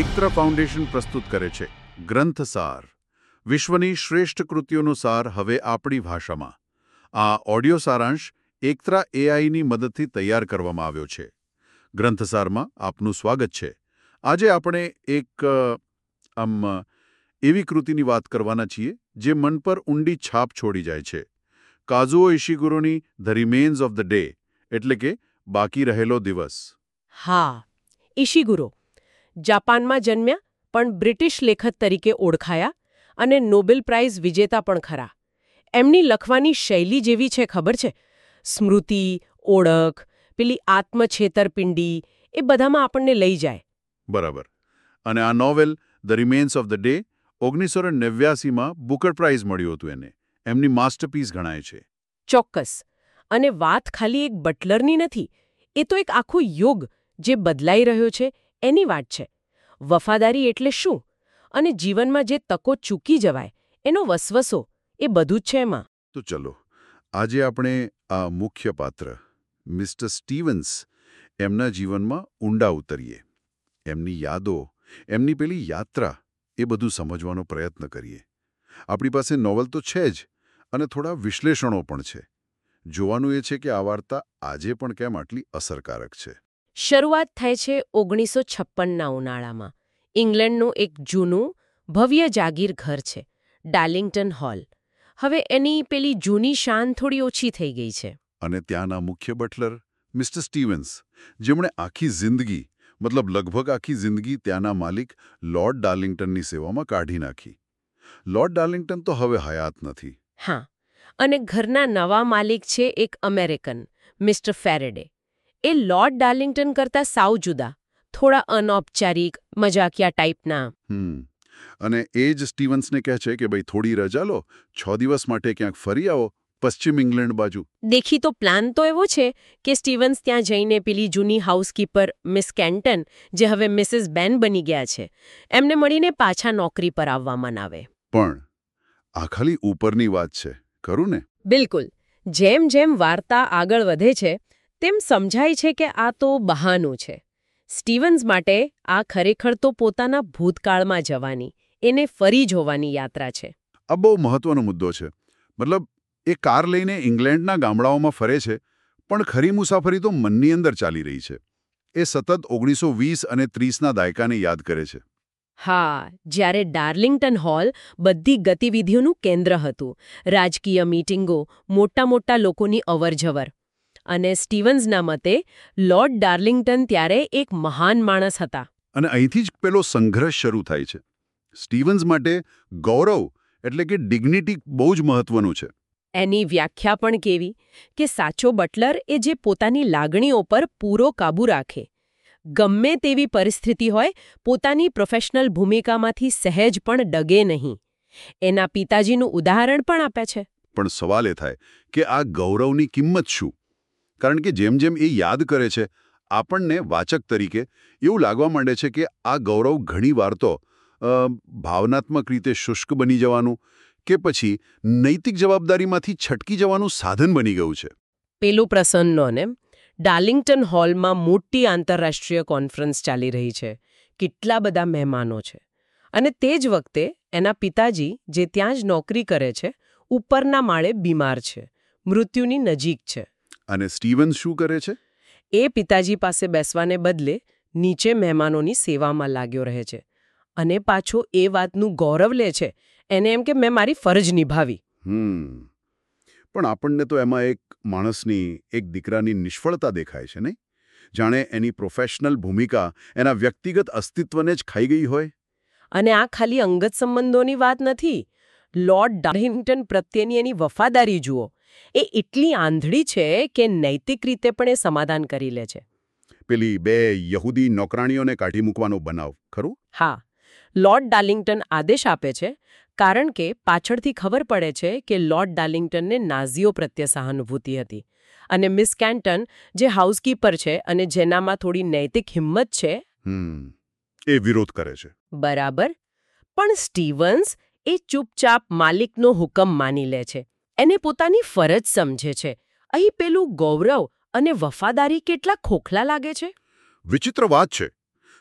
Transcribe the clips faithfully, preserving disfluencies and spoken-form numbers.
વિચિત્ર ફાઉન્ડેશન પ્રસ્તુત કરે છે ગ્રંથસાર, વિશ્વની શ્રેષ્ઠ કૃતિઓનો સાર હવે આપણી ભાષામાં. આ ઓડિયો સારાંશ એકત્રા એઆઈની મદદથી તૈયાર કરવામાં આવ્યો છે. ગ્રંથસારમાં આપનું સ્વાગત છે. આજે આપણે એક આમ એવી કૃતિની વાત કરવાના છીએ જે મન પર ઊંડી છાપ છોડી જાય છે. કાઝુઓ ઇશિગુરોની the remains of the day, એટલે કે બાકી રહેલો દિવસ. હા, ઇશિગુરો જાપાનમાં જન્મ્યા, પણ બ્રિટિશ લેખક તરીકે ઓળખાયા અને નોબેલ પ્રાઇઝ વિજેતા પણ ખરા. એમની લખવાની શૈલી જેવી છે ખબર છે, સ્મૃતિ, ઓળખ, પેલી આત્મછેતરપિંડી, એ બધામાં આપણને લઈ જાય. બરાબર. અને આ novel the remains of the day ઓગણીસો નેવ્યાસીમાં બુકર પ્રાઇઝ મળ્યું હતું એને. એમની માસ્ટરપીસ ગણાય છે. ચોક્કસ. અને વાત ખાલી એક બટલરની નથી, એ તો એક આખો યુગ જે બદલાઈ રહ્યો છે એની વાત છે. વફાદારી એટલે શું અને જીવનમાં જે તકો ચૂકી જવાય એનો વસવસો, એ બધું જ છે એમાં. તો ચલો આજે આપણે આ મુખ્ય પાત્ર મિસ્ટર સ્ટીવન્સ એમના જીવનમાં ઊંડા ઉતરીએ. એમની યાદો, એમની પેલી યાત્રા, એ બધું સમજવાનો પ્રયત્ન કરીએ. આપણી પાસે નોવેલ તો છે જ, અને થોડા વિશ્લેષણો પણ છે. જોવાનું એ છે કે આ વાર્તા આજે પણ કેમ આટલી અસરકારક છે. શરૂઆત થાય છે ઓગણીસો છપ્પનના ઉનાળામાં. ઇંગ્લેન્ડનું એક જૂનું, ભવ્ય જાગીર ઘર છે, ડાર્લિંગ્ટન હોલ. હવે એની પેલી જૂની શાન થોડી ઓછી થઈ ગઈ છે. અને ત્યાંના મુખ્ય બટલર મિસ્ટર સ્ટીવન્સ, જેમણે આખી જિંદગી, મતલબ લગભગ આખી જિંદગી ત્યાંના માલિક લોર્ડ ડાર્લિંગ્ટનની સેવામાં કાઢી નાખી. લોર્ડ ડાર્લિંગ્ટન તો હવે હયાત નથી. હા, અને ઘરના નવા માલિક છે એક અમેરિકન, મિસ્ટર ફેરેડે. એ લોર્ડ ડાર્લિંગ્ટન કરતાં સાવ જુદા, થોડા અનૌપચારિક, મજાકિયા ટાઈપના. હમ અને એ જ સ્ટીવન્સને કહે છે કે ભાઈ થોડી રજા લો, છ દિવસ માટે ક્યાંક ફરી આવો પશ્ચિમ ઇંગ્લેન્ડ બાજુ. દેખીતો પ્લાન તો એવો છે કે સ્ટીવન્સ ત્યાં જઈને પેલી જૂની હાઉસકીપર મિસ કેન્ટન, જે હવે મિસિસ બેન બની ગયા છે, એમને મળીને પાછા નોકરી પર આવવા મનાવે. પણ આ ખાલી ઉપરની વાત છે, ખરું ને? બિલકુલ. જેમ જેમ વાર્તા આગળ વધે છે તેમ સમજાય છે કે આ તો બહાનું છે. સ્ટીવન્સ માટે આ ખરેખર તો પોતાના ભૂતકાળમાં જવાની, એને ફરી જોવાની યાત્રા છે. આ બહુ મહત્વનો મુદ્દો છે. મતલબ એ કાર લઈને ઇંગ્લેન્ડના ગામડાઓમાં ફરે છે, પણ ખરી મુસાફરી તો મનની અંદર ચાલી રહી છે. એ સતત ઓગણીસો વીસ અને ત્રીસના દાયકાને યાદ કરે છે. હા, જ્યારે ડાર્લિંગ્ટન હોલ બધી ગતિવિધિઓનું કેન્દ્ર હતું. રાજકીય મીટિંગો, મોટા મોટા લોકોની અવરજવર. અને સ્ટીવન્સના મતે લોર્ડ ડાર્લિંગ્ટન ત્યારે એક મહાન માણસ હતા. અને અહીંથી જ પેલો સંઘર્ષ શરૂ થાય છે. સ્ટીવન્સ માટે ગૌરવ એટલે કે ડિગ્નિટી બહુ જ મહત્વનું છે. એની વ્યાખ્યા પણ કેવી કે સાચો બટલર એ જે પોતાની લાગણીઓ પર પૂરો કાબૂ રાખે. ગમે તેવી પરિસ્થિતિ હોય, પોતાની પ્રોફેશનલ ભૂમિકામાંથી સહેજ પણ ડગે નહીં. એના પિતાજીનું ઉદાહરણ પણ આપે છે. પણ સવાલ એ થાય કે આ ગૌરવની કિંમત શું? કારણ કે જેમ જેમ એ યાદ કરે છે, આપણને વાચક તરીકે એવું લાગવા માંડે છે કે આ ગૌરવ ઘણી વાર તો ભાવનાત્મક રીતે શુષ્ક બની જવાનું કે પછી નૈતિક જવાબદારીમાંથી છટકી જવાનું સાધન બની ગયું છે. પેલું પ્રસન્નનો ને ડાર્લિંગ્ટન હોલમાં મોટી આંતરરાષ્ટ્રીય કોન્ફરન્સ ચાલી રહી છે. કેટલા બધા મહેમાનો છે. અને તે જ વખતે એના પિતાજી, જે ત્યાં જ નોકરી કરે છે, ઉપરના માળે બીમાર છે, મૃત્યુની નજીક છે. અને સ્ટીવન્સ શું કરે છે? એ પિતાજી પાસે બેસવાને બદલે નીચે મહેમાનોની સેવામાં લાગ્યો રહે છે. અને પાછો એ વાતનું ગૌરવ લે છે, એને એમ કે મેં મારી ફરજ નિભાવી. હમ પણ આપણને તો એમાં એક માણસની, એક દીકરાની નિષ્ફળતા દેખાય છે, નહીં? જાણે એની પ્રોફેશનલ ભૂમિકા એના વ્યક્તિગત અસ્તિત્વને જ ખાઈ ગઈ હોય. અને આ ખાલી અંગત સંબંધોની વાત નથી. લોર્ડ ડાર્લિંગ્ટન પ્રત્યેની એની વફાદારી જુઓ. એ એટલી આંધળી છે કે નૈતિક રીતે પણ એ સમાધાન કરી લે છે. પેલી બે યહૂદી નોકરાણીઓને કાઢી મૂકવાનો બનાવ, ખરું? હા, લોર્ડ ડાર્લિંગ્ટન આદેશ આપે છે કારણ કે પાછળથી ખબર પડે છે કે લોર્ડ ડાર્લિંગ્ટનને નાઝીઓ પ્રત્યે સહાનુભૂતિ હતી. અને મિસ કેન્ટન, જે હાઉસકીપર છે અને જેનામાં થોડી નૈતિક હિંમત છે, હમ એ વિરોધ કરે છે. બરાબર. પણ સ્ટીવન્સ એ ચૂપચાપ માલિકનો હુકમ માની લે છે. એને પોતાની ફરજ સમજે છે. અહીં પેલું ગૌરવ અને વફાદારી કેટલા ખોખલા લાગે છે. વિચિત્ર વાત છે.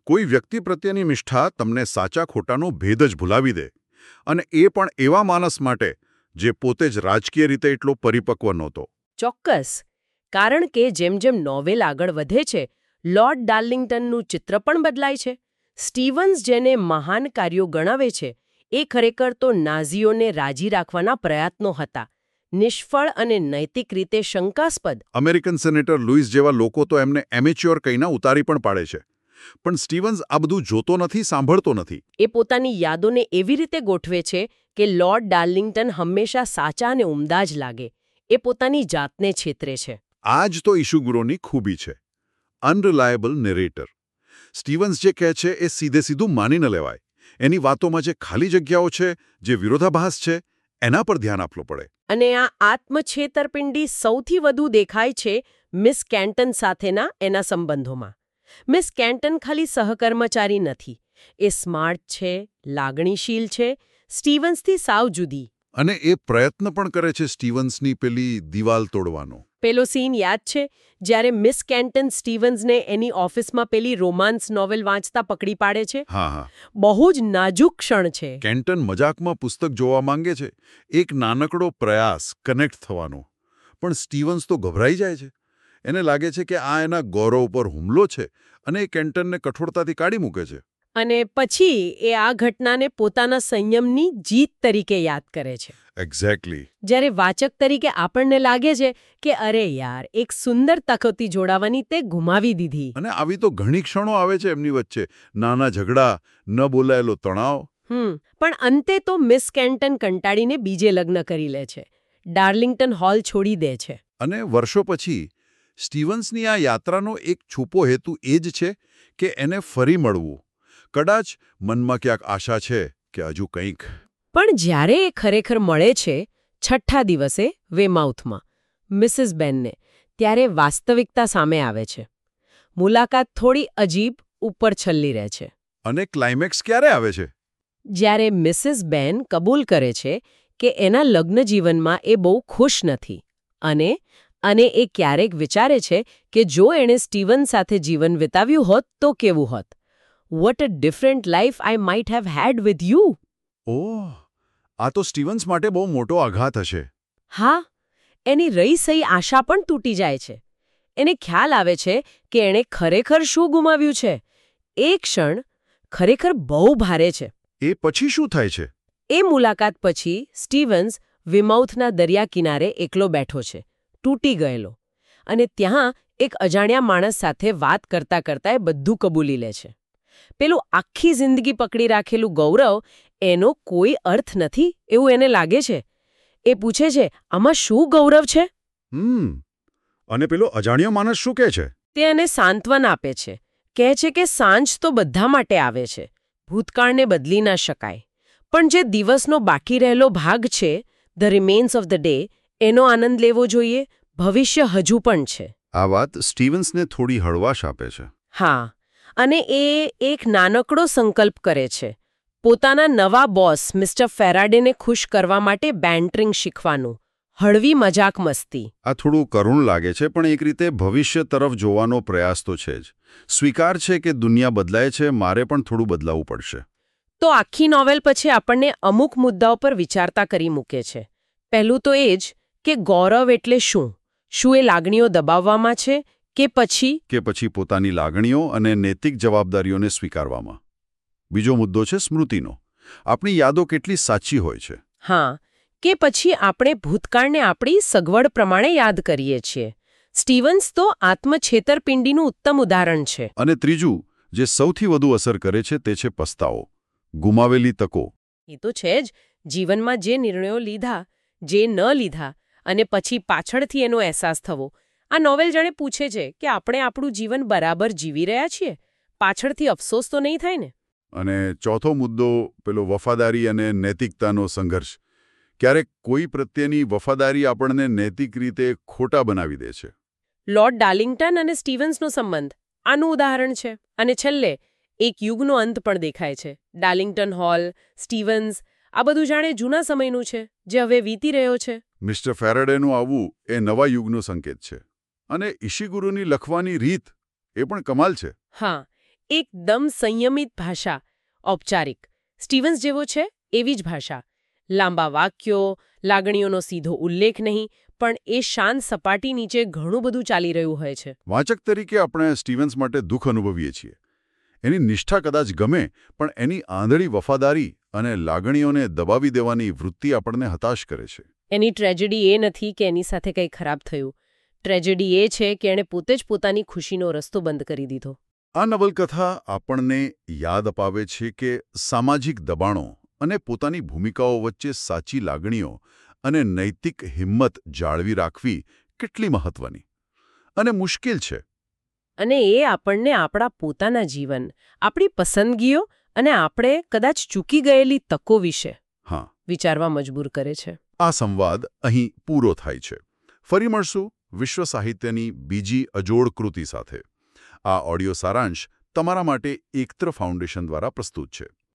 કોઈ વ્યક્તિ પ્રત્યેની નિષ્ઠા તમને સાચા ખોટાનો ભેદ જ ભૂલાવી દે, અને એ પણ એવા માણસ માટે જે પોતે જ રાજકીય રીતે એટલો પરિપક્વ નહોતો. ચોક્કસ. કારણ કે જેમ જેમ નોવેલ આગળ વધે છે, લોર્ડ ડાર્લિંગ્ટનનું ચિત્ર પણ બદલાય છે. સ્ટીવન્સ જેને મહાન કાર્યો ગણાવે છે, એ ખરેખર તો નાઝીઓને રાજી રાખવાના પ્રયત્નો હતા. નિષ્ફળ અને નૈતિક રીતે શંકાસ્પદ. અમેરિકન સેનેટર લુઈસ જેવા લોકો તો એમને એમેચ્યોર કહીને ઉતારી પણ પાડે છે. પણ સ્ટીવન્સ આ બધું જોતો નથી, સાંભળતો નથી. એ પોતાની યાદોને એવી રીતે ગોઠવે છે કે લોર્ડ ડાર્લિંગ્ટન હંમેશા સાચા અને ઉમદા જ લાગે. એ પોતાની જાતને છેતરે છે. આ જ તો ઈશુગુરોની ખૂબી છે. અનરિલાયેબલ નેરેટર. સ્ટીવન્સ જે કહે છે એ સીધે સીધું માની ન લેવાય. એની વાતોમાં જે ખાલી જગ્યાઓ છે, જે વિરોધાભાસ છે, એના પર ધ્યાન આપવું પડે. અને આ આત્મછેતરપિંડી સૌથી વધુ દેખાય છે મિસ કેન્ટન સાથેના એના સંબંધોમાં. મિસ કેન્ટન ખાલી સહકર્મચારી નથી. એ સ્માર્ટ છે, લાગણીશીલ છે, સ્ટીવન્સથી સાવ જુદી. અને એ પ્રયત્ન પણ કરે છે સ્ટીવન્સની પેલી દિવાલ તોડવાનો. પેલો સીન યાદ છે જ્યારે મિસ કેન્ટન સ્ટીવન્સને એની ઓફિસમાં પેલી રોમાન્સ નોવેલ વાંચતા પકડી પાડે છે. હા હા બહુ જ નાજુક ક્ષણ છે. કેન્ટન મજાકમાં પુસ્તક જોવા માંગે છે, એક નાનકડો પ્રયાસ કનેક્ટ થવાનો. પણ સ્ટીવન્સ તો ગભરાઈ જાય છે. એને લાગે છે કે આ એના ગૌરવ પર હુમલો છે, અને એ કેન્ટનને કઠોરતાથી કાઢી મૂકે છે. અને પછી એ આ ઘટનાને પોતાના સંયમની જીત તરીકે યાદ કરે છે. એક્ઝેક્ટલી. જ્યારે વાચક તરીકે આપણને લાગે છે કે અરે યાર, એક સુંદર તક હતી જોડાવાની, તે ગુમાવી દીધી. અને આવી તો ઘણી ક્ષણો આવે છે એમની વચ્ચે. નાના ઝઘડા, ન બોલાયેલો તણાવ. હમ પણ અંતે તો મિસ કેન્ટન કંટાળીને બીજે લગ્ન કરી લે છે. ડાર્લિંગ્ટન હોલ છોડી દે છે. અને વર્ષો પછી સ્ટીવન્સની આ યાત્રાનો એક છુપો હેતુ એ જ છે કે એને ફરી મળવું. કદાચ મનમાં ક્યાંક આશા છે કે હજુ કંઈક. પણ જ્યારે એ ખરેખર મળે છે છઠ્ઠા દિવસે વેમાઉથમાં મિસિસ બેનને, ત્યારે વાસ્તવિકતા સામે આવે છે. મુલાકાત થોડી અજીબ, ઉપર છલ્લી રહે છે. અને ક્લાઇમેક્સ ક્યારે આવે છે? જ્યારે મિસિસ બેન કબૂલ કરે છે કે એના લગ્ન જીવનમાં એ બહુ ખુશ નથી, અને અને એ ક્યારેક વિચારે છે કે જો એણે સ્ટીવન સાથે જીવન વિતાવ્યું હોત તો કેવું હોત. What a different life I might have had with you. Oh, આ તો સ્ટીવન્સ માટે બહુ મોટો આઘાત હશે. હા, એની રહી સહી આશા પણ તૂટી જાય છે. એને ખ્યાલ આવે છે કે એણે ખરેખર શું ગુમાવ્યું છે. એ ક્ષણ ખરેખર બહુ ભારે છે. એ પછી શું થાય છે? એ મુલાકાત પછી સ્ટીવન્સ વિમાઉથના દરિયા કિનારે એકલો બેઠો છે, તૂટી ગયેલો. અને ત્યાં એક અજાણ્યા માણસ સાથે વાત કરતા કરતા એ બધું કબૂલી લે છે. પેલું આખી જિંદગી પકડી રાખેલું ગૌરવ, એનો કોઈ અર્થ નથી એવું એને લાગે છે. એ પૂછે છે, આમાં શું ગૌરવ છે? હમ અને પેલો અજાણ્યો માણસ શું કહે છે? તે એને સાંત્વન આપે છે. કહે છે કે સાંજ તો બધા માટે આવે છે, ભૂતકાળને બદલી ના શકાય, પણ જે દિવસનો બાકી રહેલો ભાગ છે, the remains of the day, એનો આનંદ લેવો જોઈએ. ભવિષ્ય હજુ પણ છે. આ વાત સ્ટીવન્સને થોડી હળવાશ આપે છે. હા, અને એ એક નાનકડો સંકલ્પ કરે છે. પોતાના નવા બોસ મિસ્ટર ફેરાડેને ખુશ કરવા માટે બેન્ટરિંગ શીખવાનું. હળવી મજાક મસ્તી. આ થોડું કરુણ લાગે છે, પણ એક રીતે ભવિષ્ય તરફ જોવાનો પ્રયાસ તો છે જ. સ્વીકાર છે કે દુનિયા બદલાય છે, મારે પણ થોડું બદલાવવું પડશે. તો આખી નોવેલ પછી આપણને અમુક મુદ્દાઓ પર વિચારતા કરી મૂકે છે. પહેલું તો એ જ કે ગૌરવ એટલે શું? શું એ લાગણીઓ દબાવવામાં છે કે પછી કે પછી પોતાની લાગણીઓ અને નૈતિક જવાબદારીઓને સ્વીકારવામાં? બીજો મુદ્દો છે સ્મૃતિનો. આપણી યાદો કેટલી સાચી હોય છે? હા, કે પછી આપણે ભૂતકાળને આપણી સગવડ પ્રમાણે યાદ કરીએ છીએ. સ્ટીવન્સ તો આત્મછેતરપિંડીનું ઉત્તમ ઉદાહરણ છે. અને ત્રીજું, જે સૌથી વધુ અસર કરે છે, તે છે પસ્તાવો, ગુમાવેલી તકો. એ તો છે જ. જીવનમાં જે નિર્ણયો લીધા, જે ન લીધા, અને પછી પાછળથી એનો અહેસાસ થવો. આ નોવેલ જાણે પૂછે છે કે આપણે આપણું જીવન બરાબર જીવી રહ્યા છીએ? પાછળથી અફસોસ તો નહીં થાય ને? અને ચોથો મુદ્દો, પેલો વફાદારી અને નૈતિકતાનો સંઘર્ષ. ક્યારેક કોઈ પ્રત્યેની વફાદારી આપણને નૈતિક રીતે ખોટા બનાવી દે છે. લોર્ડ ડાર્લિંગ્ટન અને સ્ટીવન્સનો સંબંધ આનું ઉદાહરણ છે. અને છેલ્લે એક યુગનો અંત પણ દેખાય છે. ડાર્લિંગ્ટન હોલ, સ્ટીવન્સ, આ બધું જાણે જૂના સમયનું છે જે હવે વીતી રહ્યો છે. મિસ્ટર ફેરાડેનું આવવું એ નવા યુગનો સંકેત છે. અને ઈશિગુરુની લખવાની રીત એ પણ કમાલ છે. હા, એકદમ સંયમિત ભાષા, ઔપચારિક. સ્ટીવન્સ જેવો છે એવી જ ભાષા. લાંબા વાક્યો, લાગણીઓનો સીધો ઉલ્લેખ નહીં, પણ એ શાંત સપાટી નીચે ઘણું બધું ચાલી રહ્યું હોય છે. વાચક તરીકે આપણે સ્ટીવન્સ માટે દુઃખ અનુભવીએ છીએ. એની નિષ્ઠા કદાચ ગમે, પણ એની આંધળી વફાદારી અને લાગણીઓને દબાવી દેવાની વૃત્તિ આપણને હતાશ કરે છે. એની ટ્રેજેડી એ નથી કે એની સાથે કંઈ ખરાબ થયું. ટ્રેજેડી એ છે કે એણે પોતે જ પોતાની ખુશીનો રસ્તો બંધ કરી દીધો. આ નવલકથા આપણને યાદ અપાવે છે કે સામાજિક દબાણો અને પોતાની ભૂમિકાઓ વચ્ચે સાચી લાગણીઓ અને નૈતિક હિંમત જાળવી રાખવી કેટલી મહત્વની અને મુશ્કેલ છે. અને એ આપણને આપણા પોતાના જીવન, આપણી પસંદગીઓ અને આપણે કદાચ ચૂકી ગયેલી તકો વિશે હા વિચારવા મજબૂર કરે છે. આ સંવાદ અહીં પૂરો થાય છે. ફરી મળશું વિશ્વ સાહિત્યની બીજી અજોડ કૃતિ સાથે. આ ઓડિયો સારાંશ તમારા માટે એકત્ર ફાઉન્ડેશન દ્વારા પ્રસ્તુત છે.